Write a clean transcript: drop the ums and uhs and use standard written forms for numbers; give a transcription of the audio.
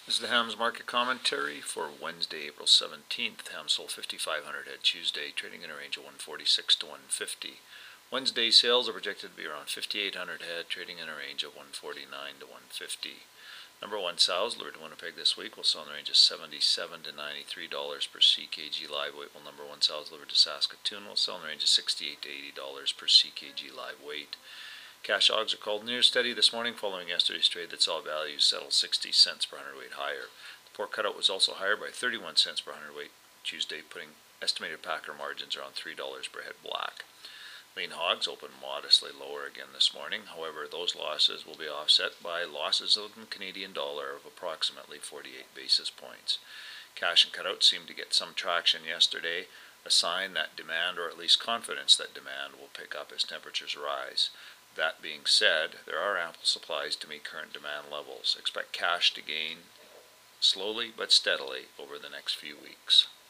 This is the Hams market commentary for Wednesday, April 17th. Hams sold 5,500 head Tuesday, trading in a range of 146 to 150. Wednesday sales are projected to be around 5,800 head, trading in a range of 149 to 150. Number one sows delivered to Winnipeg this week will sell in the range of $77 to $93 per CKG live weight, while number one sows delivered to Saskatoon will sell in the range of $68 to $80 per CKG live weight. Cash hogs are called near steady this morning following yesterday's trade that saw values settle 60 cents per hundredweight higher. The pork cutout was also higher by 31 cents per hundredweight Tuesday, putting estimated packer margins around $3 per head black. Lean hogs opened modestly lower again this morning. However, those losses will be offset by losses of the Canadian dollar of approximately 48 basis points. Cash and cutouts seemed to get some traction yesterday, a sign that demand, or at least confidence that demand, will pick up as temperatures rise. That being said, there are ample supplies to meet current demand levels. Expect cash to gain slowly but steadily over the next few weeks.